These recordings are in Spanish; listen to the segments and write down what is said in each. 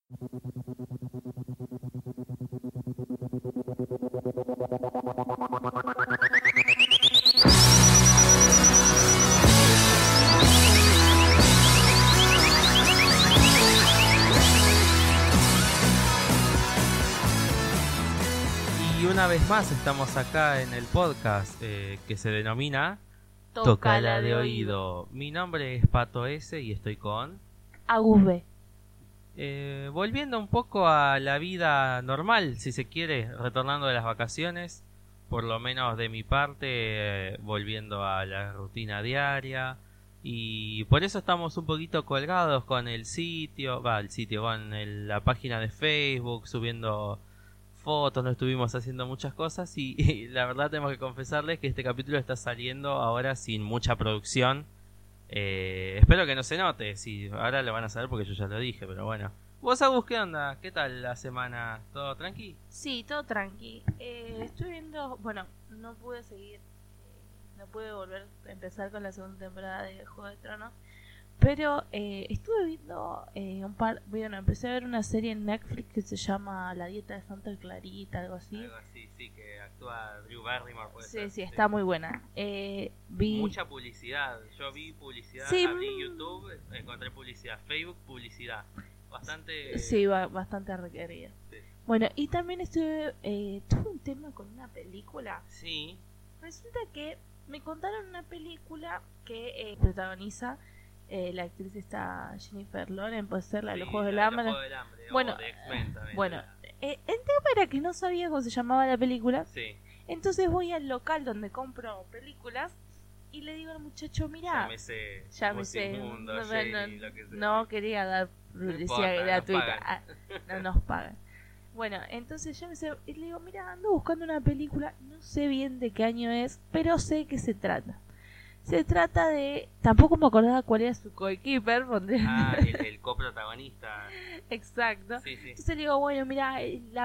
Y una vez más estamos acá en el podcast que se denomina Tócala de oído. Mi nombre es Pato S y estoy con... Agus B. Volviendo un poco a la vida normal, si se quiere, retornando de las vacaciones, por lo menos de mi parte, volviendo a la rutina diaria. Y por eso estamos un poquito colgados con el sitio, con la página de Facebook, subiendo fotos, no estuvimos haciendo muchas cosas y la verdad tenemos que confesarles que este capítulo está saliendo ahora sin mucha producción. Espero que no se note, si ahora lo van a saber porque yo ya lo dije, pero bueno. ¿Vos, Agus, qué onda? ¿Qué tal la semana? ¿Todo tranqui? Sí, todo tranqui. Estoy viendo, bueno, no pude seguir, no pude volver a empezar con la segunda temporada de Juego de Tronos, pero estuve viendo empecé a ver una serie en Netflix que se llama La Dieta de Santa Clarita, algo así. Algo así, sí, que actúa Drew Barrymore, puede Sí, ser. sí, está muy buena. Mucha publicidad, yo vi publicidad, Sí, abrí YouTube, encontré publicidad, Facebook, publicidad, bastante... Sí, bastante requerida. Sí. Bueno, y también tuve un tema con una película. Sí. Resulta que me contaron una película que protagoniza la actriz esta Jennifer Lawrence, puede ser la de los Juegos del Hambre. Bueno, o de X-Men también. Bueno, el tema era que no sabía cómo se llamaba la película. Sí. Entonces voy al local donde compro películas y le digo al muchacho, mira, ya me sé, Mundo, lo que sea. no quería dar publicidad gratuita, no nos pagan. Bueno, entonces y le digo, mira, ando buscando una película, no sé bien de qué año es, pero sé que se trata. Se trata de... Tampoco me acordaba cuál era su coequiper. El coprotagonista. Exacto. Sí, sí. Entonces le digo, bueno, mira,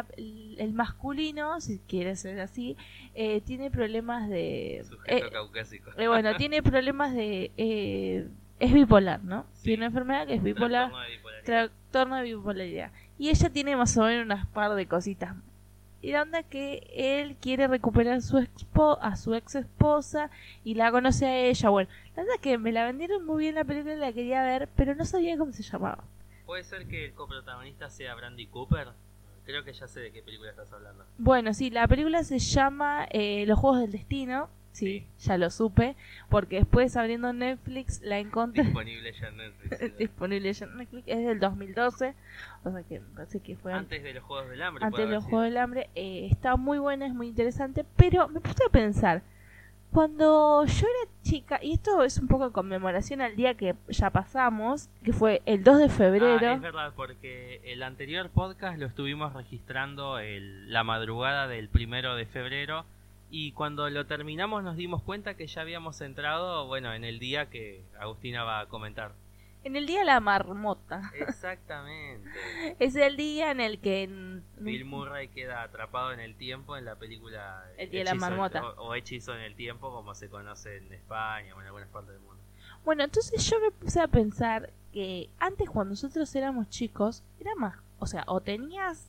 el masculino, si quieres ser así, tiene problemas de... Sujeto caucásico. Bueno, tiene problemas de... es bipolar, ¿no? Sí. Tiene una enfermedad que es bipolar. Trastorno de bipolaridad. Y ella tiene más o menos unas par de cositas. Y la onda que él quiere recuperar a su ex esposa y la conoce a ella. Bueno, la verdad que me la vendieron muy bien la película y la quería ver, pero no sabía cómo se llamaba. ¿Puede ser que el coprotagonista sea Brandy Cooper? Creo que ya sé de qué película estás hablando. Bueno, sí, la película se llama Los Juegos del Destino. Sí, ya lo supe, porque después abriendo Netflix la encontré. Disponible ya en Netflix. Disponible ya en Netflix, es del 2012, o sea que me parece que fue antes de los Juegos del Hambre. Antes de los Juegos del Hambre, está muy buena, es muy interesante, pero me puse a pensar, cuando yo era chica, y esto es un poco en conmemoración al día que ya pasamos, que fue el 2 de febrero. Es verdad, porque el anterior podcast lo estuvimos registrando la madrugada del 1 de febrero. Y cuando lo terminamos nos dimos cuenta que ya habíamos entrado, bueno, en el día que Agustina va a comentar. En el día de la marmota. Exactamente. Es el día en el que Bill Murray queda atrapado en el tiempo en la película El día de la marmota. O Hechizo en el tiempo, como se conoce en España o en algunas partes del mundo. Bueno, entonces yo me puse a pensar que antes cuando nosotros éramos chicos, era más, o sea, o tenías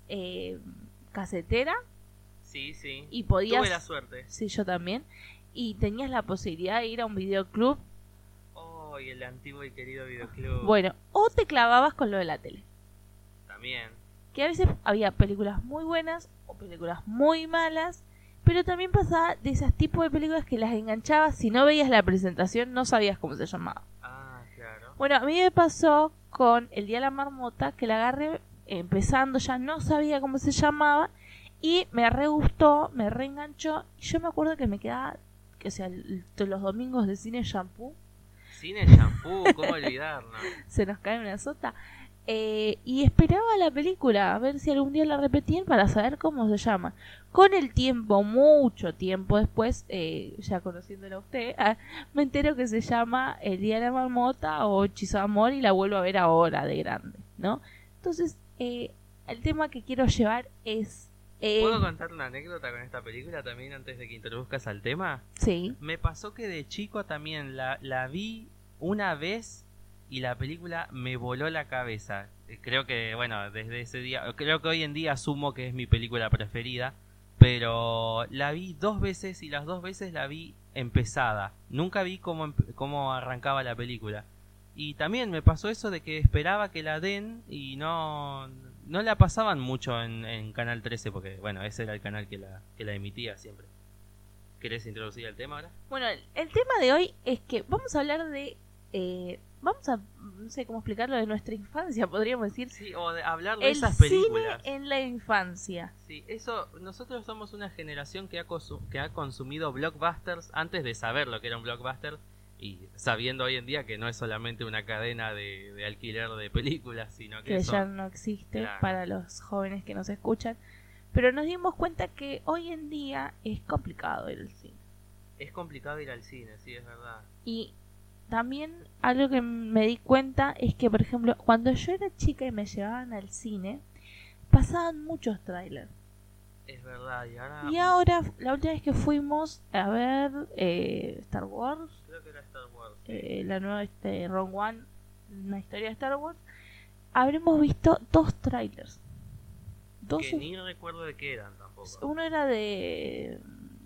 casetera. Sí, sí. Y podías... Tuve la suerte. Sí, yo también. Y tenías la posibilidad de ir a un videoclub. Oh, y el antiguo y querido videoclub. Bueno, o te clavabas con lo de la tele. También. Que a veces había películas muy buenas o películas muy malas. Pero también pasaba de esos tipos de películas que las enganchabas. Si no veías la presentación, no sabías cómo se llamaba. Ah, claro. Bueno, a mí me pasó con El Día de la Marmota, que la agarré empezando, ya no sabía cómo se llamaba. Y me re gustó, me reenganchó. Y yo me acuerdo que me quedaba, o sea, los domingos de cine shampoo. Cine shampoo, ¿cómo olvidarlo? Se nos cae una sota. Y esperaba la película, a ver si algún día la repetían para saber cómo se llama. Con el tiempo, mucho tiempo después, ya conociéndola a usted, me entero que se llama El Día de la Marmota o Hechizo de Amor y la vuelvo a ver ahora de grande, ¿no? Entonces, el tema que quiero llevar es... ¿Puedo contar una anécdota con esta película también antes de que introduzcas al tema? Sí. Me pasó que de chico también la vi una vez y la película me voló la cabeza. creo que, bueno, desde ese día, creo que hoy en día asumo que es mi película preferida, pero la vi 2 veces y las 2 veces la vi empezada. Nunca vi cómo arrancaba la película. Y también me pasó eso de que esperaba que la den y no la pasaban mucho en Canal 13, porque, bueno, ese era el canal que la emitía siempre. ¿Querés introducir el tema ahora? Bueno, el tema de hoy es que vamos a hablar de... no sé cómo explicarlo, de nuestra infancia, podríamos decir. Sí, o de hablar de esas películas. El cine en la infancia. Sí, eso, nosotros somos una generación que ha consumido blockbusters antes de saber lo que era un blockbuster y sabiendo hoy en día que no es solamente una cadena de alquiler de películas, sino que ya no existe, claro, para los jóvenes que nos escuchan. Pero nos dimos cuenta que hoy en día es complicado ir al cine. Es complicado ir al cine, sí, es verdad. Y también algo que me di cuenta es que, por ejemplo, cuando yo era chica y me llevaban al cine, pasaban muchos trailers. Es verdad, y ahora la última vez que fuimos a ver Star Wars, creo que era Star Wars, la nueva Rogue One, una historia de Star Wars, habremos visto 2 trailers. Que ni recuerdo de qué eran tampoco. Uno era de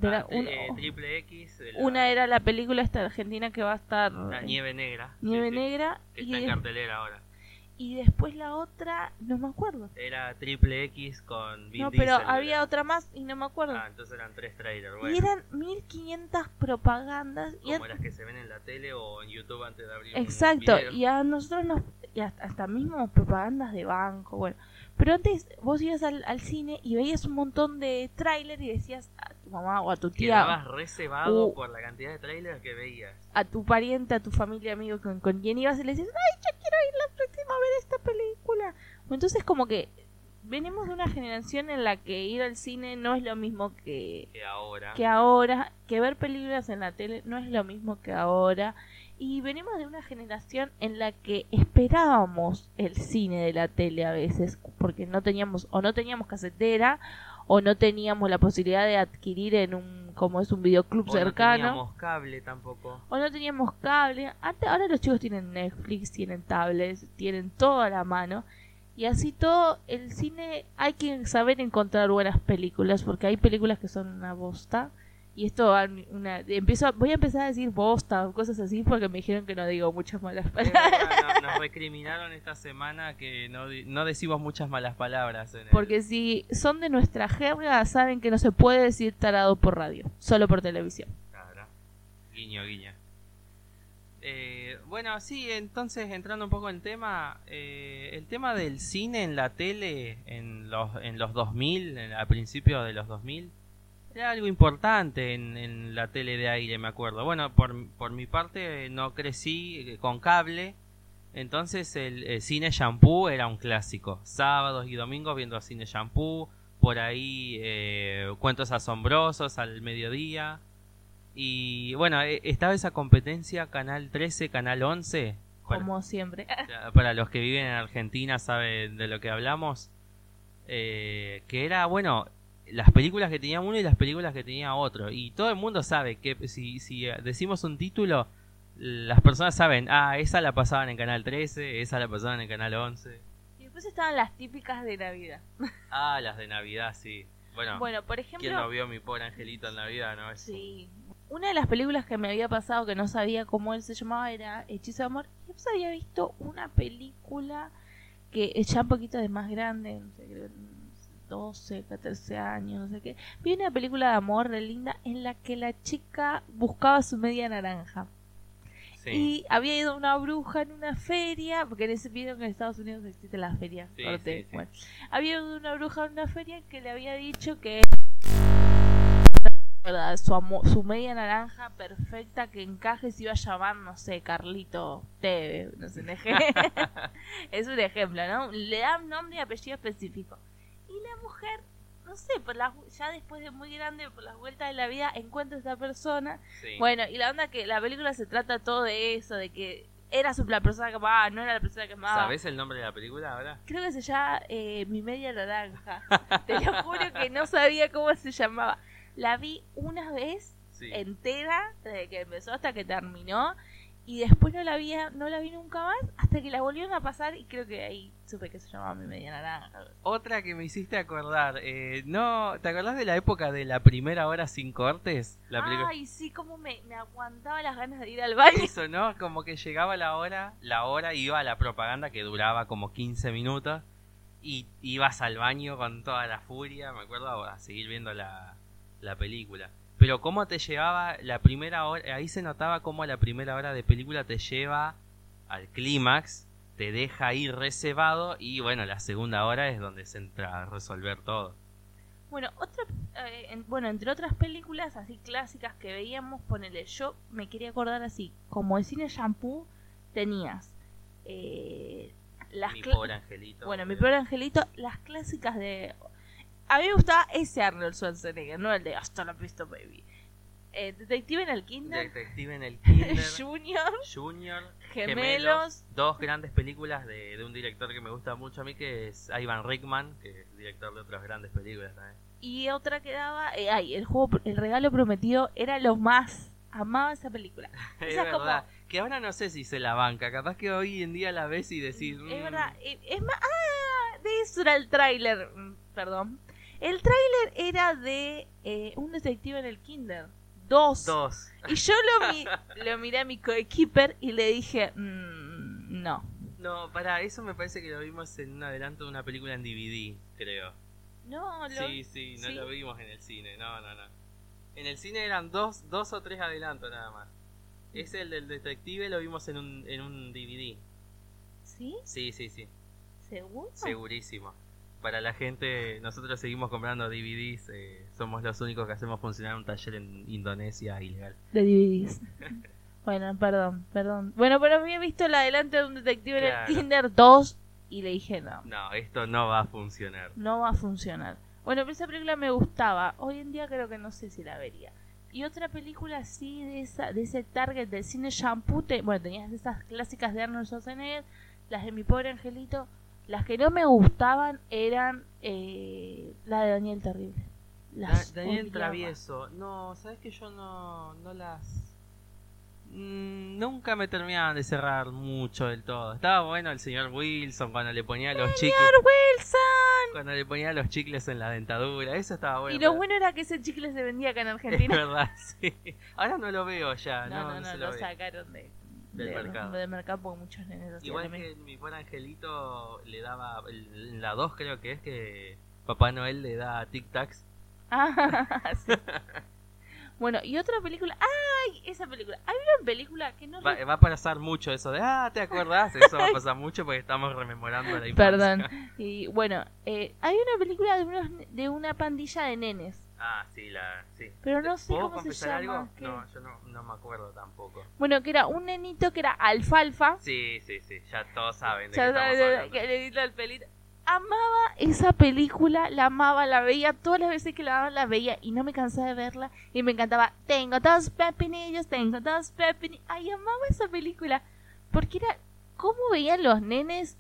Triple X. Una era la película esta argentina que va a estar... La Nieve Negra. Nieve Negra. Que está en cartelera ahora. Y después la otra, no me acuerdo. Era Triple X con Vin No, Diesel, pero había otra más y no me acuerdo. Ah, entonces eran 3 trailers. Bueno. Y eran 1500 propagandas. Como las que se ven en la tele o en YouTube antes de abrir Exacto, un video. Y a nosotros y hasta mismo propagandas de banco, bueno. Pero antes vos ibas al cine y veías un montón de trailers y decías a tu mamá o a tu tía... Quedabas reservado por la cantidad de trailers que veías. A tu pariente, a tu familia, amigo con quien ibas y le decías, ¡ay, yo quiero ir la próxima a ver esta película! Entonces como que venimos de una generación en la que ir al cine no es lo mismo que ahora, que ver películas en la tele no es lo mismo que ahora. Y venimos de una generación en la que esperábamos el cine de la tele a veces, porque no teníamos casetera, o no teníamos la posibilidad de adquirir en un videoclub cercano. No teníamos cable tampoco. O no teníamos cable. Ahora los chicos tienen Netflix, tienen tablets, tienen todo a la mano. Y así todo, el cine hay que saber encontrar buenas películas, porque hay películas que son una bosta. Y esto voy a empezar a decir bosta o cosas así porque me dijeron que no digo muchas malas palabras. Nos recriminaron esta semana que no decimos muchas malas palabras. Porque si son de nuestra jerga, saben que no se puede decir tarado por radio, solo por televisión. Claro. Guiño, guiño. Bueno, sí, entonces entrando un poco en tema, el tema del cine en la tele en los 2000, a principios de los 2000, era algo importante en la tele de aire, me acuerdo. Bueno, por mi parte no crecí con cable, entonces el cine shampoo era un clásico. Sábados y domingos viendo cine shampoo, por ahí cuentos asombrosos al mediodía. Y bueno, estaba esa competencia Canal 13, Canal 11. Como siempre. Para los que viven en Argentina saben de lo que hablamos. Que era, bueno, las películas que tenía uno y las películas que tenía otro. Y todo el mundo sabe que si decimos un título, las personas saben, esa la pasaban en Canal 13, esa la pasaban en Canal 11. Y después estaban las típicas de Navidad. Las de Navidad, sí. Bueno, por ejemplo... ¿quién no vio Mi Pobre Angelito en Navidad, no? Sí. Una de las películas que me había pasado que no sabía cómo él se llamaba era Hechizo de Amor. Y yo había visto una película que ya un poquito de más grande, no sé, creo, 12, 14 años, no sé qué. Vi una película de amor re linda en la que la chica buscaba su media naranja. Sí. Y había ido una bruja en una feria, porque en ese video que en Estados Unidos existe la feria. Sí, sí. Bueno, había ido una bruja en una feria que le había dicho que su media naranja perfecta que encaje se iba a llamar, no sé, Carlito Teve, no sé, es un ejemplo, ¿no? Le dan nombre y apellido específico. Y la mujer, no sé, ya después de muy grande, por las vueltas de la vida, encuentra a esta persona. Sí. Bueno, y la onda que la película se trata todo de eso, de que era la persona que amaba, no era la persona que amaba. ¿Sabés el nombre de la película ahora? Creo que se llama Mi Media Naranja. Te lo juro que no sabía cómo se llamaba. La vi una vez entera, desde que empezó hasta que terminó. Y después no la vi nunca más hasta que la volvieron a pasar y creo que ahí supe que se llamaba Mi Media Naranja. Otra que me hiciste acordar, no, ¿te acordás de la época de la primera hora sin cortes? La película. Ay, sí, como me aguantaba las ganas de ir al baño. Eso, ¿no? Como que llegaba la hora iba a la propaganda que duraba como 15 minutos y ibas al baño con toda la furia, me acuerdo, a seguir viendo la película. Pero cómo te llevaba la primera hora, ahí se notaba cómo la primera hora de película te lleva al clímax, te deja ir reservado y bueno, la segunda hora es donde se entra a resolver todo. Bueno, entre otras películas así clásicas que veíamos, ponele, yo me quería acordar así, como el cine Shampoo tenías Mi pobre angelito. Bueno, Mi pobre angelito, las clásicas de... A mí me gustaba ese Arnold Schwarzenegger, no el de Hasta la Vista Baby. Detective en el Kinder. Detective en el Kinder. Junior. Gemelos. Dos grandes películas de un director que me gusta mucho a mí, que es Ivan Reitman, que es director de otras grandes películas también. Y otra que daba... El regalo prometido era lo más... Amaba esa película. Es verdad. Que ahora no sé si se la banca. Capaz que hoy en día la ves y decís... Es verdad. Es más... de eso era el tráiler. Perdón. El tráiler era de Un detective en el Kinder 2. Y yo lo miré a mi coequiper y le dije, no. No, pará, eso me parece que lo vimos en un adelanto de una película en DVD, creo. No, Sí, no lo vimos en el cine, no. En el cine eran dos o tres adelantos nada más. Ese, el del detective, lo vimos en un DVD. ¿Sí? Sí. ¿Seguro? Segurísimo. Para la gente, nosotros seguimos comprando DVDs, somos los únicos que hacemos funcionar un taller en Indonesia ilegal. De DVDs. Bueno, perdón. Bueno, pero había visto el adelanto de Un detective en el Kinder 2 y le dije no. No, esto no va a funcionar. No va a funcionar. Bueno, pero esa película me gustaba. Hoy en día creo que no sé si la vería. Y otra película así de ese target del cine Shampoo, bueno, tenías esas clásicas de Arnold Schwarzenegger, las de Mi Pobre Angelito. Las que no me gustaban eran la de Daniel Terrible. Daniel Travieso. No, sabes que yo no las... nunca me terminaban de cerrar mucho del todo. Estaba bueno el señor Wilson cuando le ponía los chicles. ¡Señor Wilson! Cuando le ponía los chicles en la dentadura. Eso estaba bueno. Y lo bueno era que ese chicle se vendía acá en Argentina. Es verdad, sí. Ahora no lo veo ya. No, lo sacaron del mercado porque muchos nenes igual que Mi Pobre Angelito le daba en la 2 creo que es que Papá Noel le da Tic Tacs. Sí. Bueno, y otra película. ¡Ay! Esa película. Hay una película que no... Va a pasar mucho eso de... ¿te acordás? Eso va a pasar mucho porque estamos rememorando la infancia. Perdón. Y bueno, hay una película de una pandilla de nenes. Sí. Pero no sé ¿Puedo cómo se confesar llama. algo? No, yo no me acuerdo tampoco. Bueno, que era un nenito que era alfalfa. Sí. Ya todos saben de Ya qué estamos hablando. Que le quita el pelito. Amaba esa película, la amaba, la veía todas las veces que la daban, la veía y no me cansaba de verla y me encantaba. Tengo dos pepinillos. Ay, amaba esa película porque era cómo veían los nenes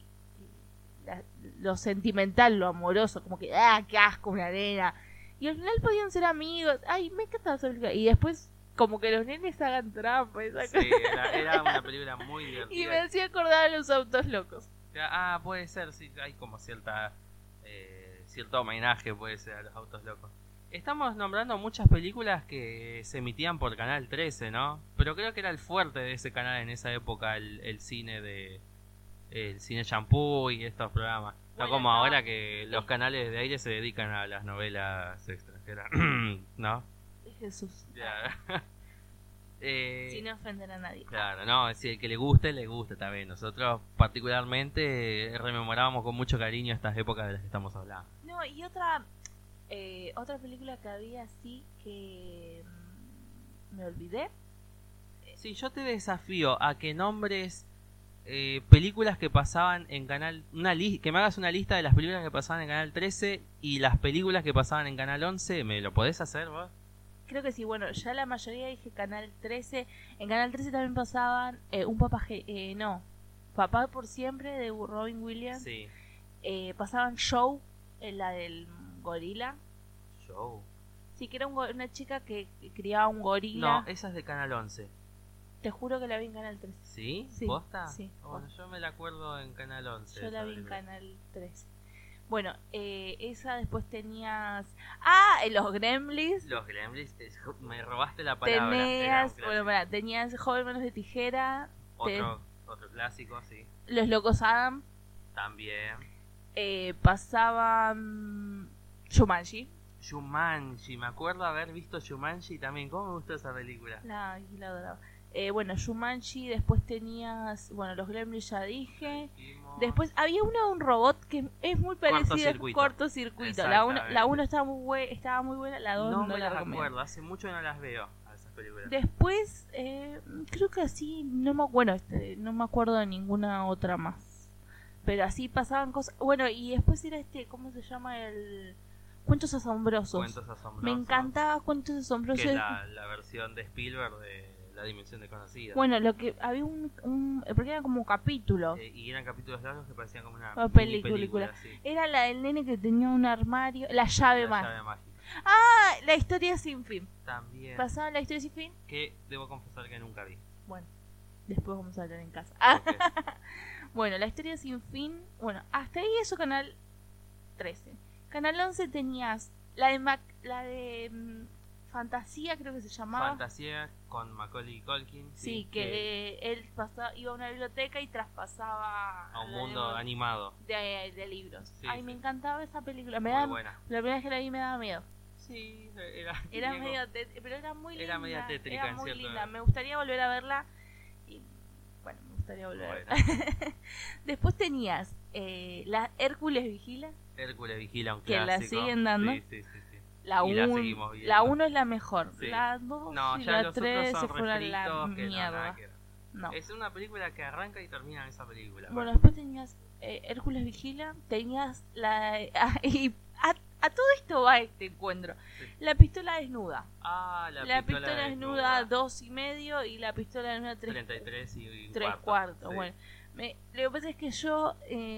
lo sentimental, lo amoroso, como que qué asco una nena, y al final podían ser amigos. Ay, me encantaba esa película. Y después como que los nenes hagan trampa. Sí, era una película muy divertida y me hacía acordar a Los Autos Locos. Puede ser, sí, hay como cierto homenaje, puede ser, a Los Autos Locos. Estamos nombrando muchas películas que se emitían por Canal 13, ¿no? Pero creo que era el fuerte de ese canal en esa época, el cine el cine Shampoo y estos programas. No como ahora que los canales de aire se dedican a las novelas extranjeras, ¿no? Jesús. Sin ofender a nadie. Claro, no, si el que le guste también. Nosotros particularmente rememorábamos con mucho cariño estas épocas de las que estamos hablando. No, y otra película que había así que me olvidé. Sí, yo te desafío a que nombres películas que pasaban en Canal... que me hagas una lista de las películas que pasaban en Canal 13 y las películas que pasaban en Canal 11. ¿Me lo podés hacer vos? Creo que sí, bueno, ya la mayoría dije Canal 13. En Canal 13 también pasaban un papá... Papá por siempre de Robin Williams. Sí. Pasaban Show, la del gorila. Show. Sí, que era una chica que criaba un gorila. No, esa es de Canal 11. Te juro que la vi en Canal 13. ¿Sí? Sí, ¿Posta? sí, Bueno, yo me la acuerdo en Canal 11. Yo la esa vi en película. Canal 13. Bueno, esa después tenías... Los Gremlins. Los Gremlins, me robaste la palabra. Era un Tenías, clásico. bueno, pará, tenías Joven Manos de Tijera. Otro clásico, sí. Los Locos Adam. También. Pasaban Jumanji. Jumanji, me acuerdo haber visto Jumanji también. ¿Cómo me gustó esa película? La adoraba. Bueno, Jumanji, después tenías, bueno, los Gremlins ya dije. Después había uno de un robot que es muy parecido a Cortocircuito. La 1 estaba muy buena, la 2 no no me la las recomiendo. acuerdo, hace mucho que no las veo a esas películas. Después, creo que así, no me acuerdo de ninguna otra más. Pero así pasaban cosas. Bueno, y después era ¿cómo se llama? El Cuentos Asombrosos. Cuentos Asombrosos. Me encantaba Cuentos Asombrosos. Que es la versión de Spielberg de La Dimensión Desconocida. Bueno, lo que había porque eran como capítulos. Y eran capítulos largos que parecían como una película. Sí. Era la del nene que tenía un armario, la llave mágica. La historia sin fin. También. Pasaba la historia sin fin. Que debo confesar que nunca vi. Bueno, después vamos a hablar en casa. Okay. Bueno, la historia sin fin. Bueno, hasta ahí eso Canal 13. Canal 11 tenías la de Fantasía, creo que se llamaba. Fantasía con Macaulay Culkin. Sí, que él iba a una biblioteca y traspasaba a un mundo animado de libros. Sí, Ay, sí. me encantaba esa película. Buena. La primera vez que la vi me daba miedo. Sí, era medio pero era muy linda. Era media tétrica, era muy en cierto. linda. Me gustaría volver a verla. Y bueno, me gustaría volver a verla. Después tenías la Hércules Vigila. Hércules Vigila, un que clásico. la siguen dando. Sí. La 1 es la mejor. Sí. La 2 no, y ya la los 3 otros se son fueron a la refritos que mierda. no. Es una película que arranca y termina en esa película. Bueno, después tenías Hércules Vigila, tenías y a todo esto va este encuentro. Sí. La pistola desnuda. La pistola desnuda 2,5 y la pistola desnuda 33 y 3 cuartos. Sí. Bueno, lo que pasa es que yo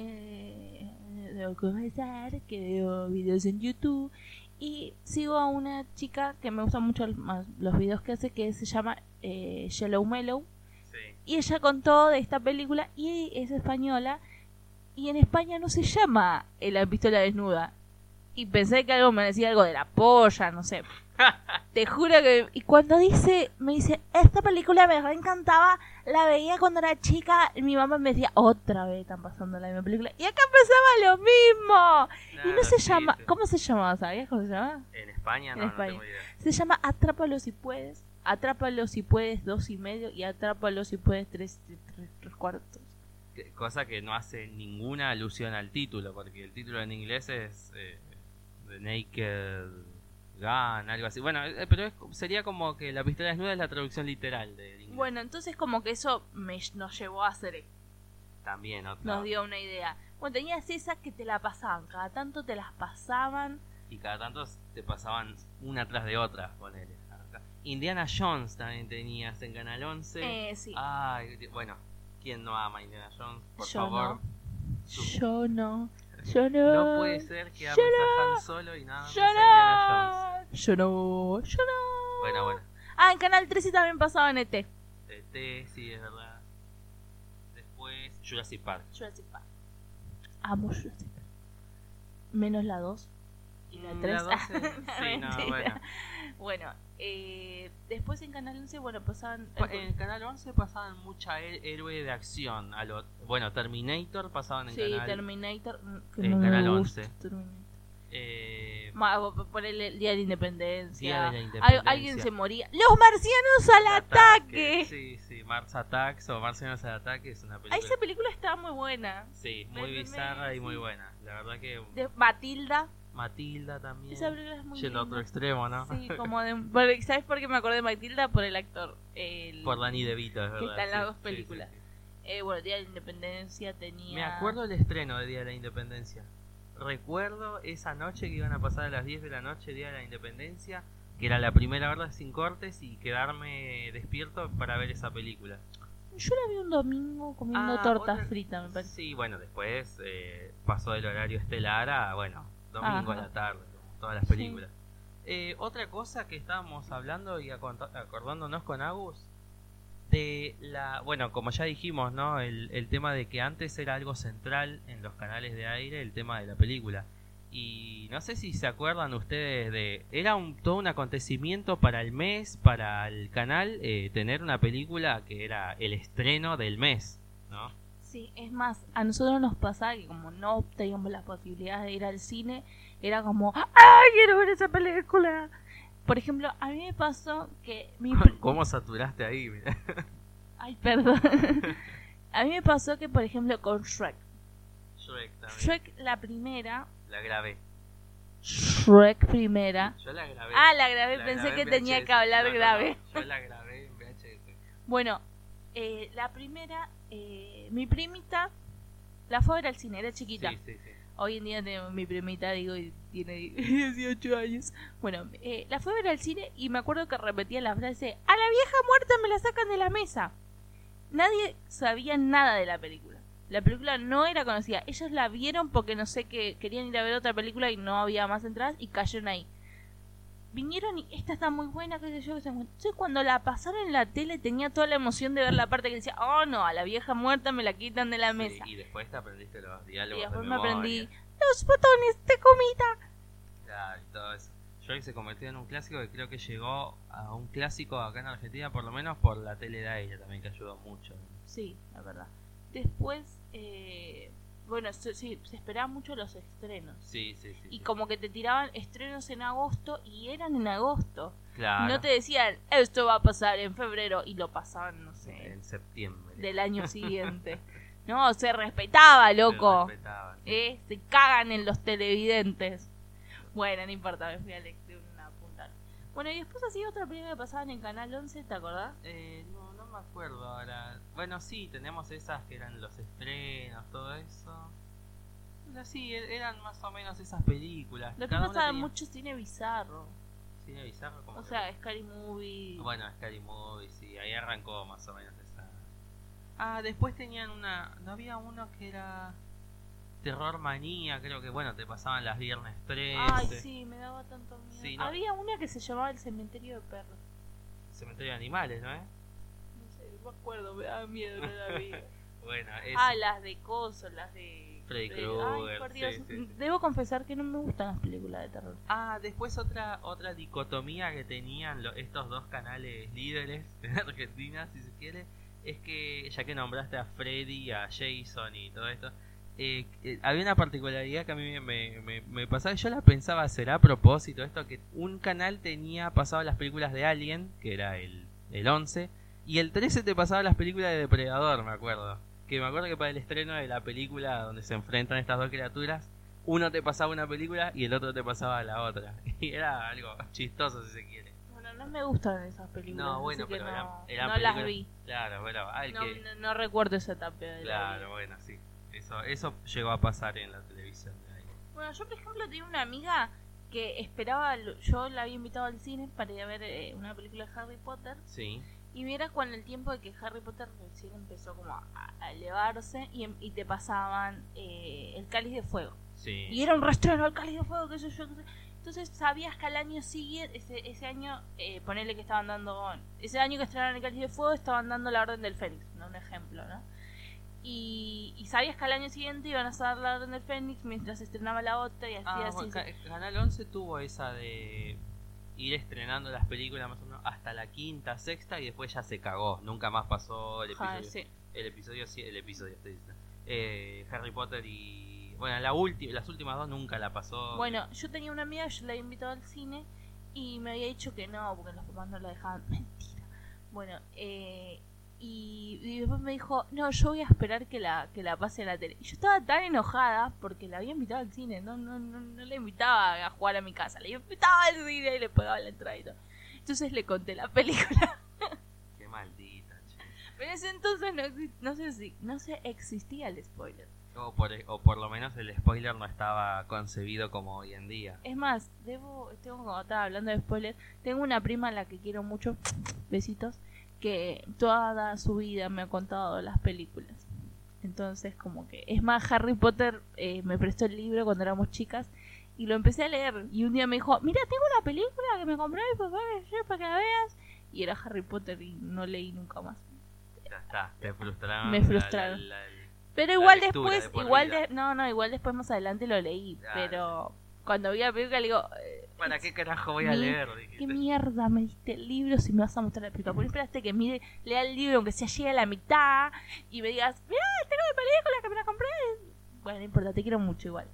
debo confesar que veo videos en YouTube y sigo a una chica que me gustan mucho los videos que hace, que se llama Yellow Mellow. Sí. Y ella contó de esta película y es española y en España no se llama La pistola desnuda. Y pensé que algo me decía algo de la polla, no sé. Te juro que... Y cuando me dice, esta película me reencantaba, la veía cuando era chica, mi mamá me decía, otra vez están pasando la misma película. Y acá pasaba lo mismo. Claro, y no se llama... ¿Cómo se llamaba? ¿Sabías cómo se llama? En España no, en España. No tengo idea. Se llama Atrápalo si puedes. Atrápalo si puedes 2,5 y Atrápalo si puedes 3 cuartos. Cosa que no hace ninguna alusión al título, porque el título en inglés es The Naked Gun, algo así. Bueno, pero sería como que la pistola desnuda es la traducción literal del inglés. Bueno, entonces como que eso nos llevó a hacer esto. También nos dio una idea. Bueno, tenías esas que te la pasaban, cada tanto te las pasaban. Y cada tanto te pasaban una tras de otra, ponele. Indiana Jones también tenías en Canal 11. Sí. Ay, bueno, ¿quién no ama a Indiana Jones? Por Yo favor. Yo no. No puede ser que ames a Han Solo y nada más a Indiana Jones. Yo no. Bueno. En Canal 13 también pasaban ET. ET, sí, es verdad. Después Jurassic Park. Amo Jurassic Park. Menos la 2 y la 3. La 12, sí, no, bueno. Bueno, después en Canal 11, bueno, pasaban... En Canal 11 pasaban mucha héroe de acción. Bueno, Terminator pasaban en Canal... Sí, Terminator. En Canal 11. Por el Día de la Independencia. Día de la Independencia. Alguien se moría. ¡Los marcianos al ataque! Sí, Mars Attacks o Marcianos al ataque es una película. Esa película estaba muy buena. Sí, muy bizarra y muy buena. La verdad que... Matilda también. Esa película es muy linda. El otro extremo, ¿no? Sí, como ¿sabes por qué me acordé de Matilda? Por el actor. Por Danny DeVito, es verdad. Que está en las dos películas. Sí. Bueno, Día de la Independencia tenía... Me acuerdo el estreno de Día de la Independencia. Recuerdo esa noche que iban a pasar a las 10 de la noche, Día de la Independencia, que era la primera verdad sin cortes, y quedarme despierto para ver esa película. Yo la vi un domingo comiendo torta frita, me parece. Sí, bueno, después pasó del horario estelar a, domingo a la tarde, como todas las películas. Sí. Otra cosa que estábamos hablando y acordándonos con Agus, Bueno, como ya dijimos, ¿no? El tema de que antes era algo central en los canales de aire, el tema de la película. Y no sé si se acuerdan ustedes era todo un acontecimiento para el mes, para el canal, tener una película que era el estreno del mes, ¿no? Sí, es más, a nosotros nos pasaba que como no teníamos las posibilidades de ir al cine, era como, ¡ay, quiero ver esa película! Por ejemplo, a mí me pasó que ¿Cómo saturaste ahí? Ay, perdón. A mí me pasó que, por ejemplo, con Shrek. Shrek también. Shrek, la primera. La grabé. Shrek primera. Yo la grabé. Ah, la grabé, pensé que tenía que hablar grave. No, yo la grabé en VHS. Bueno, la primera, mi primita la fue a ver al cine, era chiquita. Sí. Hoy en día tengo mi primita, digo, y tiene 18 años. Bueno, la fue a ver al cine y me acuerdo que repetía la frase: a la vieja muerta me la sacan de la mesa. Nadie sabía nada de la película. La película no era conocida. Ellos la vieron porque no sé qué, querían ir a ver otra película y no había más entradas y cayeron ahí. Vinieron y esta está muy buena, qué sé yo, qué sé yo. Entonces cuando la pasaron en la tele tenía toda la emoción de ver la parte que decía, oh no, a la vieja muerta me la quitan de la mesa. Y después te aprendiste los diálogos. Y después de me memoria. aprendí los botones de comida. Claro, y todo eso. Shrek se convirtió en un clásico que creo que llegó a un clásico acá en Argentina, por lo menos por la tele de aire también, que ayudó mucho. Sí, la verdad. Después, bueno, sí, se esperaban mucho los estrenos. Sí. Y como que te tiraban estrenos en agosto y eran en agosto. Claro. No te decían, esto va a pasar en febrero y lo pasaban, no sé, en septiembre del año siguiente. No, se respetaba, loco. Se respetaba, sí. Se cagan en los televidentes. Bueno, no importa, me fui a de una puntada. Bueno, y después así otra película que pasaban en Canal 11, ¿te acordás? No me acuerdo ahora. Bueno, sí, tenemos esas que eran los estrenos, todo eso. Bueno, sí, eran más o menos esas películas. Después pasaba mucho cine bizarro. Cine bizarro, como. O sea, Scary Movie. Bueno, Scary Movie, sí, ahí arrancó más o menos esa. Ah, después tenían no había uno que era Terror Manía, creo que, bueno, te pasaban las viernes 13. Ay, sí, me daba tanto miedo. Sí, no. Había una que se llamaba El Cementerio de Perros. Cementerio de Animales, ¿no es? No sé, no me acuerdo, me daba miedo, no la vi. Bueno, las de Coso, las de Freddy Krueger. Ay, por Dios. Sí. Debo confesar que no me gustan las películas de terror. Ah, después otra dicotomía que tenían estos dos canales líderes en Argentina, si se quiere, es que, ya que nombraste a Freddy, a Jason y todo esto, había una particularidad que a mí me pasaba, yo la pensaba, será a propósito esto, que un canal pasaba las películas de Alien, que era el 11, y el 13 te pasaba las películas de Depredador, me acuerdo que para el estreno de la película donde se enfrentan estas dos criaturas, uno te pasaba una película y el otro te pasaba la otra, y era algo chistoso, si se quiere. Bueno, no me gustan esas películas. No, bueno, así que pero no eran las vi. Claro, bueno, no recuerdo esa etapa de claro, la vida. bueno, sí. Eso llegó a pasar en la televisión de ahí. Bueno, yo por ejemplo tenía una amiga que esperaba, yo la había invitado al cine para ir a ver una película de Harry Potter. Sí. Y mira con el tiempo de que Harry Potter recién empezó como a elevarse y te pasaban el Cáliz de Fuego. Sí. Y era un reestreno el Cáliz de Fuego, qué sé yo. Entonces sabías que al año siguiente, ese año, ponele que estaban dando, ese año que estrenaron el Cáliz de Fuego estaban dando la Orden del Fénix, ¿no? Un ejemplo, ¿no? Y sabías que al año siguiente iban a dar la Orden del Fénix mientras estrenaba la otra y así. Bueno, Canal 11 tuvo esa de ir estrenando las películas más o menos hasta la quinta, sexta y después ya se cagó, nunca más pasó el episodio. Sí. El episodio estoy diciendo. Harry Potter y bueno, las últimas dos nunca la pasó. Bueno, yo tenía una amiga, yo la había invitado al cine y me había dicho que no, porque los papás no la dejaban. Mentira. Bueno, y después me dijo, no, yo voy a esperar que la pase en la tele. Y yo estaba tan enojada porque la había invitado al cine, no la invitaba a jugar a mi casa, la invitaba al cine y le pagaba la entrada y todo. Entonces le conté la película. Qué maldita, che. Pero en ese entonces no se existía el spoiler. O por lo menos el spoiler no estaba concebido como hoy en día. Es más, cuando estaba hablando de spoiler, tengo una prima a la que quiero mucho, besitos, que toda su vida me ha contado las películas. Entonces como que, es más, Harry Potter me prestó el libro cuando éramos chicas y lo empecé a leer y un día me dijo, mira, tengo una película que me compró mi papá para que la veas, y era Harry Potter y no leí nunca más. está, te frustraron. Me frustraron. Pero la igual lectura después, de por igual vida. igual después más adelante lo leí. Claro. Pero cuando vi la película le digo, ¿Para qué carajo voy a leer? Dijiste. ¿qué mierda me diste el libro si me vas a mostrar la película? ¿Por qué esperaste que lea el libro aunque sea llegue a la mitad y me digas, mirá, tengo la película que me la compré? Bueno, no importa, te quiero mucho igual.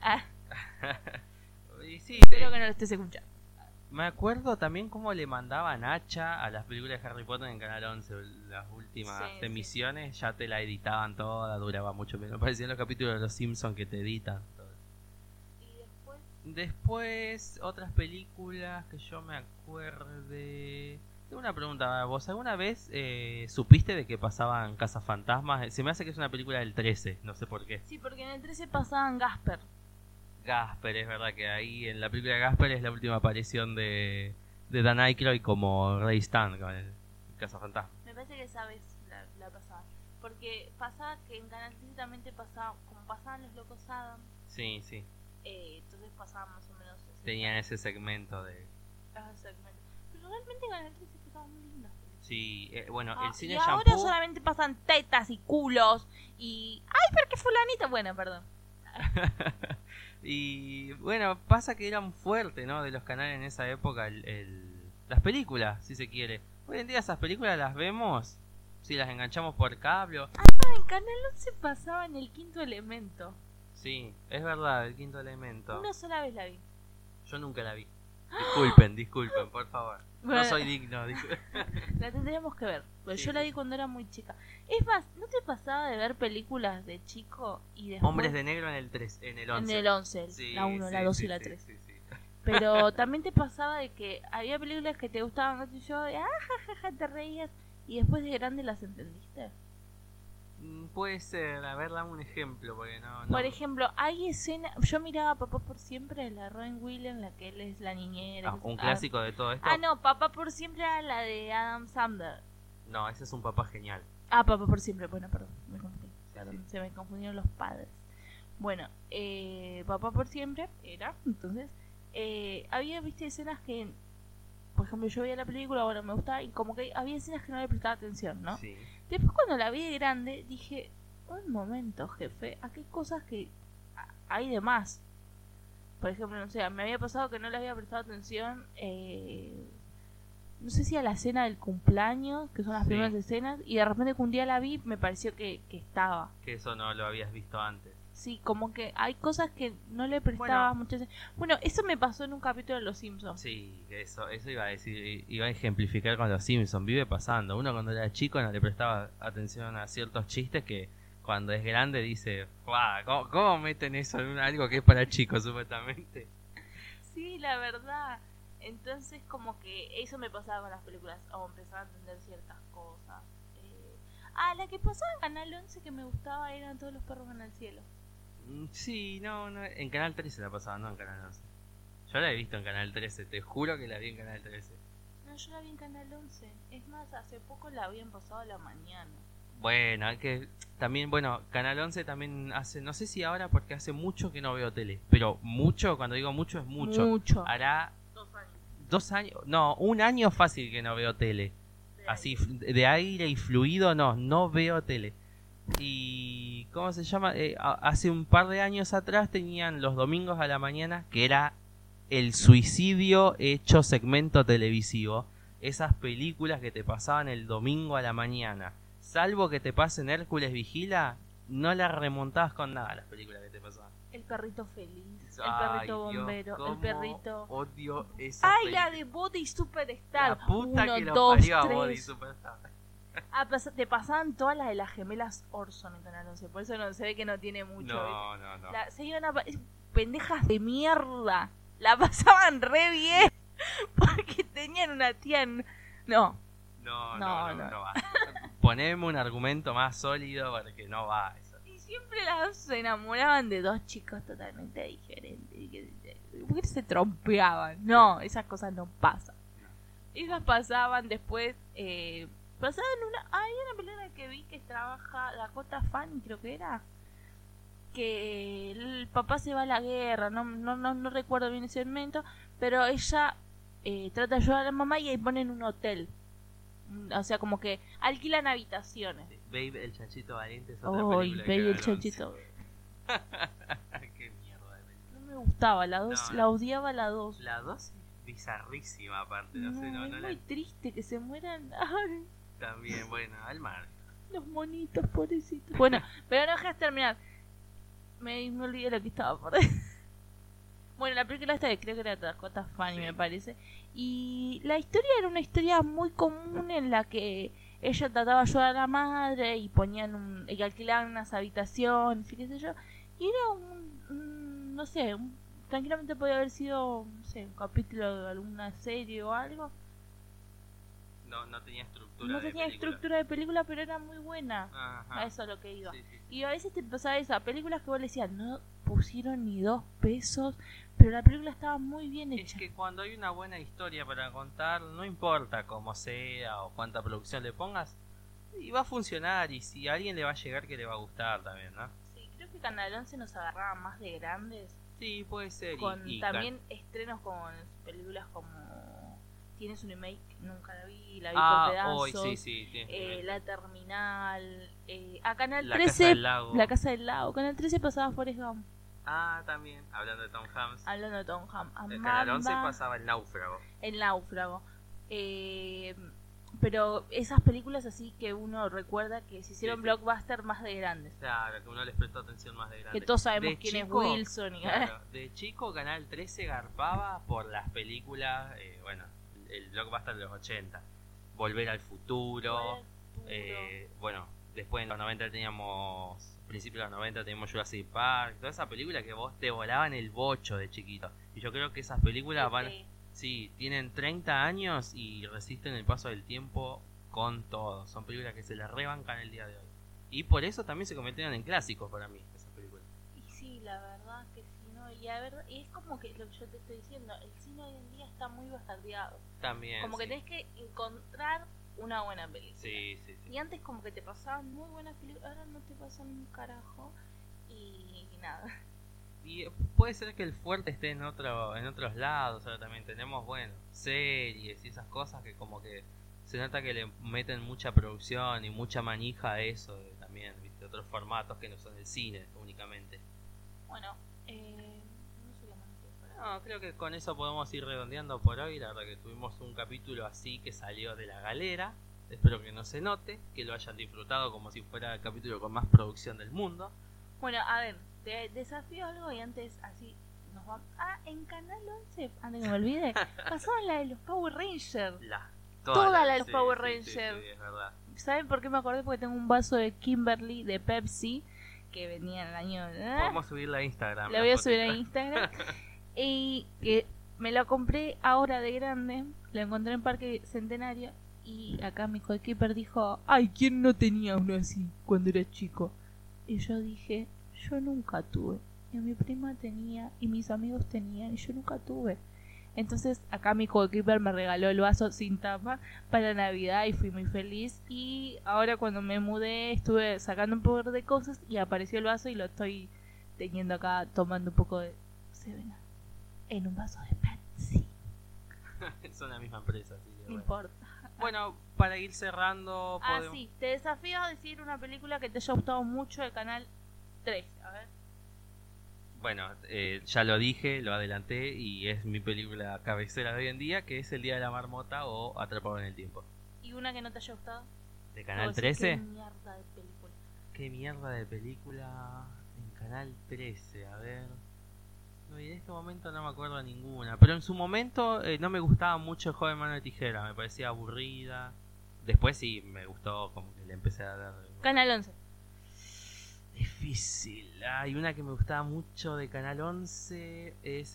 Y sí, Espero que no lo estés escuchando. me acuerdo también cómo le mandaban hacha a las películas de Harry Potter en Canal 11. Las últimas Sí, emisiones ya te la editaban toda, duraba mucho menos. Parecían los capítulos de Los Simpsons que te editan. Todo. Y Después, otras películas que yo me acuerde. Tengo una pregunta, ¿vos alguna vez supiste de que pasaban Cazafantasmas? Se me hace que es una película del 13, no sé por qué. sí, porque en el 13 pasaban Gasper. Gasper, es verdad que ahí en la película de Gasper es la última aparición de Dan Aykroyd como Ray Stan con el Cazafantasmas. Me parece que esa vez la pasaba. Porque pasaba que en Canal 13 también te pasaba, como pasaban los Locos Adam, Sí, sí, entonces pasaban más o menos ese tenían ese segmento de... segmento. Pero realmente en Canal 13 pasaban muy lindas. Sí, bueno, el cine y ahora Shampoo... solamente pasan tetas y culos y... ¡Ay, pero qué fulanita! Bueno, perdón. Y bueno, pasa que eran fuertes, ¿no? De los canales en esa época las películas, si se quiere. Hoy en día esas películas las vemos, si las enganchamos por cable. En Canal 11 pasaba en El Quinto Elemento. Sí, es verdad, El Quinto Elemento. Una sola vez la vi. Yo nunca la vi. Disculpen, por favor. Bueno. No soy digno. La tendríamos que ver. Porque Sí, yo la sí. vi cuando era muy chica. Es más, ¿no te pasaba de ver películas de chico y después... Hombres de Negro en el 11. En el 11, Sí, la 1, sí, la 2 sí, y la sí, 3. sí, sí. Pero también te pasaba de que había películas que te gustaban y yo, jajaja, te reías y después de grande las entendiste. Puede ser, a ver, dame un ejemplo, porque no... Por ejemplo, hay escenas, yo miraba Papá por Siempre, la de Robin Williams, la que él es la niñera. Un clásico de todo esto. No, Papá por Siempre era la de Adam Sandler. No, ese es un papá genial. Papá por Siempre, bueno, perdón, me confundí. Sí, Perdón, sí. se me confundieron los padres. Bueno, Papá por Siempre era, entonces, había, viste, escenas que, por ejemplo, yo veía la película, bueno, me gustaba, y como que había escenas que no le prestaba atención, ¿no? Sí. Después cuando la vi de grande, dije, un momento, jefe, aquí hay cosas que hay de más. Por ejemplo, no sé, me había pasado que no le había prestado atención, no sé si a la escena del cumpleaños, que son las Sí. primeras escenas, y de repente que un día la vi, me pareció que estaba. Que eso no lo habías visto antes. Sí, como que hay cosas que no le prestaba Bueno. mucha atención. Bueno, eso me pasó en un capítulo de Los Simpsons. Sí, eso iba a decir, iba a ejemplificar con los Simpsons, vive pasando. Uno cuando era chico no le prestaba atención a ciertos chistes que cuando es grande dice, "Guau, ¿cómo meten eso en algo que es para chicos supuestamente?" Sí, la verdad. Entonces como que eso me pasaba con las películas, o empezaba a entender ciertas cosas. La que pasaba en Canal 11 que me gustaba eran Todos los perros en el cielo. Sí, no, en Canal 13 la pasaba, no en Canal 11. Yo la he visto en Canal 13, te juro que la vi en Canal 13. No, yo la vi en Canal 11. Es más, hace poco la habían pasado a la mañana. Bueno, es que también, bueno, Canal 11 también hace, no sé si ahora porque hace mucho que no veo tele, pero mucho, cuando digo mucho es mucho. Mucho. Hará 2 años. 2 años, no, 1 año fácil que no veo tele. Así, de aire y fluido, no veo tele. Y, ¿cómo se llama? Hace un par de años atrás tenían los domingos a la mañana, que era el suicidio hecho segmento televisivo. Esas películas que te pasaban el domingo a la mañana. Salvo que te pasen Hércules Vigila, no las remontabas con nada las películas que te pasaban. El perrito feliz, Ay, el perrito Dios, bombero, el cómo perrito... odio esa ¡Ay, película. la de Body Superstar! La puta 1, que lo 2, parió a 3. Body Superstar. Te pasaban todas las de las gemelas Orson en Canal 11. Por eso no se ve que no tiene mucho. No. Se iban a pendejas de mierda. La pasaban re bien. Porque tenían una tía. No. No No. va. Poneme un argumento más sólido porque no va eso. Y siempre las dos se enamoraban de dos chicos totalmente diferentes. ¿Por qué se trompeaban? No, esas cosas no pasan. Esas pasaban después. Pasaban hay una película que vi que trabaja Dakota Fanning, creo que era. Que el papá se va a la guerra, no recuerdo bien ese momento, pero ella trata de ayudar a la mamá y ahí ponen un hotel. O sea, como que alquilan habitaciones. Sí, Babe el Chanchito Valiente es otra Ay, película que Babe el ganó chanchito. Qué mierda de película. No me gustaba la 2, No, la odiaba la 2. La 2 es bizarrísima aparte, no sé, No, es no muy triste que se mueran. Ay, También, bueno, al mar. los monitos, pobrecitos. Bueno, pero no dejas terminar. Me olvidé lo que estaba por decir. Bueno, la película esta creo que era Dakota Fanning, Sí. me parece. Y la historia era una historia muy común en la que ella trataba de ayudar a la madre y ponían y alquilaban unas habitaciones y qué sé yo. Y era no sé, tranquilamente podía haber sido, no sé, un capítulo de alguna serie o algo. No tenía estructura No de tenía película. estructura de película, pero era muy buena. Ajá. A eso es lo que iba. Sí, sí, sí. Y a veces te pasaba esa, películas que vos le decías, no pusieron ni 2 pesos, pero la película estaba muy bien Es hecha. que cuando hay una buena historia para contar, no importa cómo sea o cuánta producción le pongas, y va a funcionar, y si a alguien le va a llegar, que le va a gustar también, ¿no? Sí, creo que Canal 11 nos agarraba más de grandes, Sí, puede ser. con y también estrenos con películas como Tienes un remake, nunca la vi por hoy pedazos. sí, sí. Tiene La Terminal, a Canal La 13, Casa del Lago. La Casa del Lago. Canal 13 pasaba Forrest Gump, También, hablando de Tom Hanks. hablando de Tom Hanks. El Canal 11 Amaba pasaba El Náufrago. El Náufrago. Pero esas películas así que uno recuerda que se hicieron Sí, sí. blockbuster más de grandes. Claro, que uno les prestó atención más de grande. Que todos sabemos De quién chico, es Wilson. Y, Claro, de chico Canal 13 garpaba por las películas, bueno, el blockbuster de los 80. Volver al futuro. Bueno, después en los 90 teníamos, principios de los 90 teníamos Jurassic Park, toda esa película que vos te volaban el bocho de chiquito. Y yo creo que esas películas sí, tienen 30 años y resisten el paso del tiempo con todo. Son películas que se las rebancan el día de hoy. Y por eso también se convirtieron en clásicos para mí, esas películas. Y sí, la verdad que sí, ¿no? Y, y es como que lo que yo te estoy diciendo, el cine hoy en día está muy bastardeado. También. Como que sí. tenés que encontrar una buena película. Sí. Y antes como que te pasaban muy buenas películas, ahora no te pasan un carajo y nada. Y puede ser que el fuerte esté en otros lados. Ahora también tenemos, bueno, series y esas cosas que como que se nota que le meten mucha producción y mucha manija a eso también, ¿viste? Otros formatos que no son el cine únicamente. Bueno, no sé qué más decir. No, creo que con eso podemos ir redondeando por hoy. La verdad que tuvimos un capítulo así que salió de la galera. Espero que no se note, que lo hayan disfrutado como si fuera el capítulo con más producción del mundo. Bueno, a ver, te desafío algo y antes así nos vamos. En Canal 11, antes que me olvide, pasaban la de los Power Rangers. Toda la de los Power Rangers. Sí, es verdad. ¿Saben por qué me acordé? Porque tengo un vaso de Kimberly de Pepsi que venía en el año... Podemos subirla a Instagram. La voy a subir a Instagram. Y que me lo compré ahora de grande. Lo encontré en Parque Centenario. Y acá mi coequiper dijo: ay, ¿quién no tenía uno así cuando era chico? Y yo dije: yo nunca tuve. Y mi prima tenía, y mis amigos tenían, y yo nunca tuve. Entonces acá mi coequiper me regaló el vaso sin tapa para Navidad y fui muy feliz. Y ahora cuando me mudé estuve sacando un poco de cosas y apareció el vaso y lo estoy teniendo acá tomando un poco de Seven en un vaso de Pepsi. Son la misma empresa, así que No bueno. importa. Bueno, para ir cerrando... Sí, te desafío a decir una película que te haya gustado mucho de Canal 13. A ver. Bueno, ya lo dije, lo adelanté y es mi película cabecera de hoy en día, que es El Día de la Marmota o Atrapado en el Tiempo. ¿Y una que no te haya gustado? ¿De Canal Vos decís, 13? ¿Qué mierda de película? ¿Qué mierda de película en Canal 13? A ver... No, y en este momento no me acuerdo ninguna. Pero en su momento no me gustaba mucho El Joven Mano de Tijera. Me parecía aburrida. Después sí, me gustó, como que le empecé a dar... Canal 11. Difícil. Hay una que me gustaba mucho de Canal 11. Es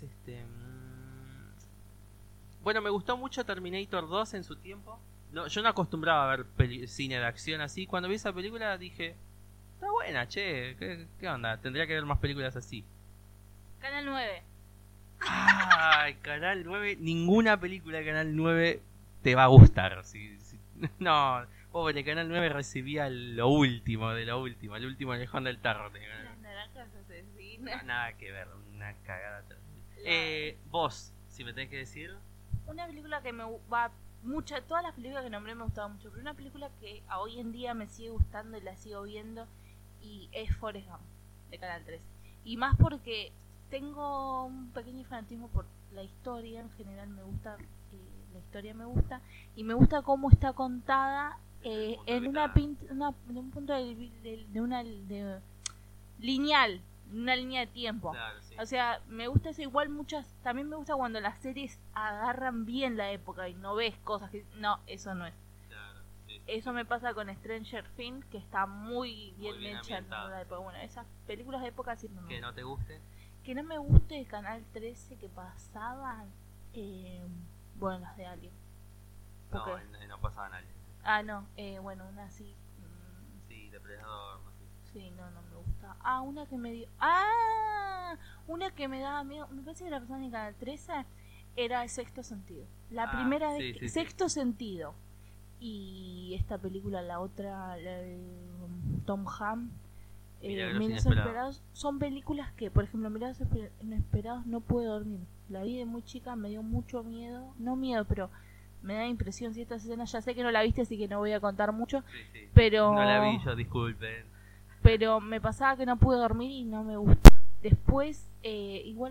Bueno, me gustó mucho Terminator 2 en su tiempo. No, yo no acostumbraba a ver cine de acción así. Cuando vi esa película dije: está buena, che. ¿Qué onda? Tendría que ver más películas así. Canal 9. Ay, Canal 9. Ninguna película de Canal 9 te va a gustar. No, pobre, Canal 9 recibía lo último de lo último. El último lejón del tarro. Las naranjas asesinas. Nada que ver, una cagada terrible. Vos, si me tenés que decir. Una película que me todas las películas que nombré me gustaban mucho, pero una película que a hoy en día me sigue gustando y la sigo viendo y es Forrest Gump de Canal 13. Y más porque tengo un pequeño fanatismo por la historia, en general me gusta, la historia me gusta y me gusta cómo está contada en un punto de lineal, una línea de tiempo. Claro, sí. O sea, me gusta eso igual también me gusta cuando las series agarran bien la época y no ves cosas que no, eso no es. Claro, sí. Eso me pasa con Stranger Things, que está muy bien hecha en ambientada. la época. Bueno, esas películas de época sí no me ¿Que no te guste? Que no me guste de Canal 13 que pasaban, bueno, las de Alien. No, Porque- no pasaba nadie. no, bueno, una así. Sí, Depredador, no sé. Sí, no me gusta. Una que me dio. Una que me daba miedo. Me parece que la pasaba en Canal 13 era El Sexto Sentido. La primera sí, vez. sí, Sexto Sentido. Y esta película, la otra, la de Tom Hanks. Milagros Milagros Inesperados. Son películas que, por ejemplo, Milagros Inesperados no puedo dormir. La vi de muy chica, me dio mucho miedo. No miedo, pero me da impresión ciertas escenas. Ya sé que no la viste, así que no voy a contar mucho. Sí. Pero No la vi yo, disculpen. pero me pasaba que no pude dormir y no me gusta. Después, igual,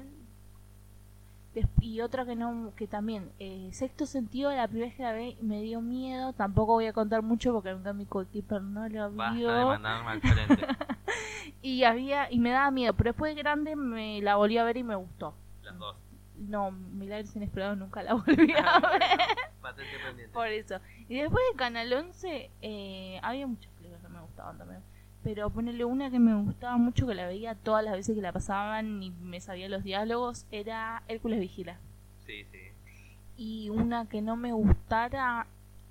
y otra que también, Sexto Sentido, la primera vez que la vi me dio miedo. Tampoco voy a contar mucho porque nunca mi coequiper no la Basta vio. de mandarme al frente. y me daba miedo, pero después de grande me la volví a ver y me gustó. Las dos. No, Milagros Inesperados nunca la volví a ver. Patente pendiente. Por eso. Y después de Canal 11, había muchas películas que me gustaban también. Pero ponerle una que me gustaba mucho, que la veía todas las veces que la pasaban y me sabía los diálogos, era Hércules Vigila. Sí. Y una que no me gustara,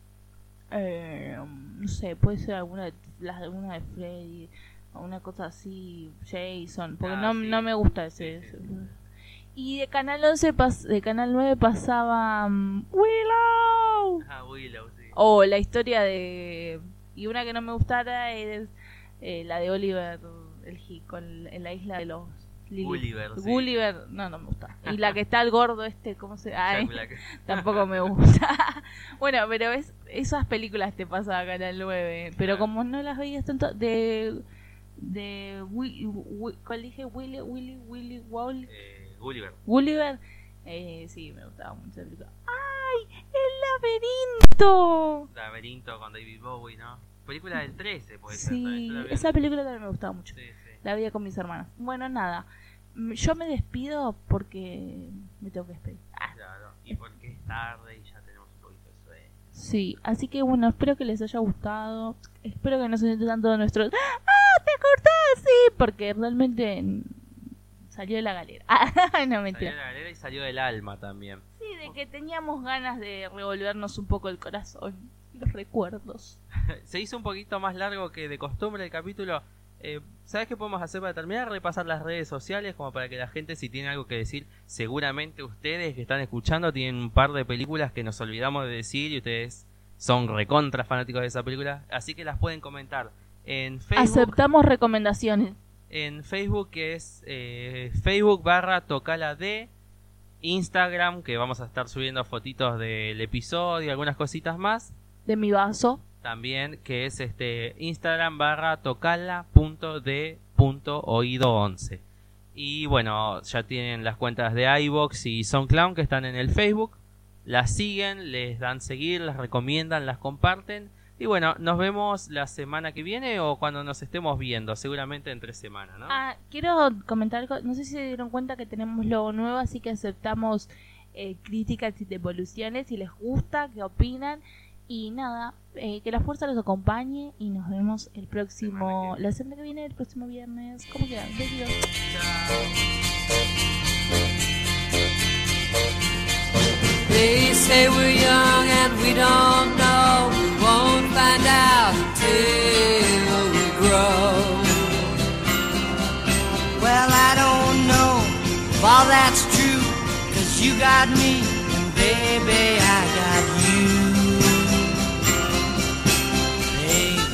no sé, puede ser alguna de Freddy, o una cosa así, Jason, porque no me gusta ese. Sí. Y de Canal 11, de Canal 9 pasaba Willow. Willow, sí. O la historia de... Y una que no me gustara es la de Oliver en la isla de los... Gulliver, sí. Gulliver, no me gusta. Y la que está el gordo ¿cómo se...? Jack Black. Tampoco me gusta. Bueno, pero esas películas te pasan a Canal 9. Pero Claro. como no las veías tanto... ¿Cuál dije? Willy Wall. Gulliver. Sí, me gustaba mucho esa película. ¡Ay! ¡El laberinto! Laberinto con David Bowie, ¿no? Película del 13, puede ser. Sí, Yo la vi. esa película también me gustaba mucho. Sí. La veía con mis hermanas. Bueno, nada. Yo me despido porque me tengo que despedir. Claro, y porque es tarde y ya tenemos un poquito de sueño. Sí, así que bueno, espero que les haya gustado. Espero que no se sientan tanto nuestros... ¡Ah, te acordás! Sí, porque realmente salió de la galera. No, mentira. Salió de la galera y salió del alma también. Sí, de que teníamos ganas de revolvernos un poco el corazón y los recuerdos. Se hizo un poquito más largo que de costumbre el capítulo. ¿Sabes qué podemos hacer para terminar? Repasar las redes sociales como para que la gente, si tiene algo que decir, seguramente ustedes que están escuchando tienen un par de películas que nos olvidamos de decir y ustedes son recontra fanáticos de esa película, así que las pueden comentar en Facebook. Aceptamos recomendaciones. En Facebook, que es Facebook/Tocala de Instagram, que vamos a estar subiendo fotitos del episodio y algunas cositas más. De mi vaso. También, que es Instagram/tocala.de.oído11. Y bueno, ya tienen las cuentas de iVoox y SoundCloud que están en el Facebook. Las siguen, les dan seguir, las recomiendan, las comparten. Y bueno, nos vemos la semana que viene o cuando nos estemos viendo, seguramente entre semana, ¿no? Quiero comentar algo. No sé si se dieron cuenta que tenemos logo nuevo, así que aceptamos críticas y devoluciones. Si les gusta, qué opinan. Y nada, que la fuerza los acompañe y nos vemos la semana que viene, el próximo viernes. ¿Cómo quedan? Besitos. They say we're young and we don't know. We won't find out until we grow. Well, I don't know if all that's true, 'cause you got me and baby I got you. Babe,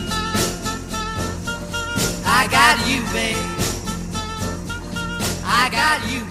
I got you, babe. I got you.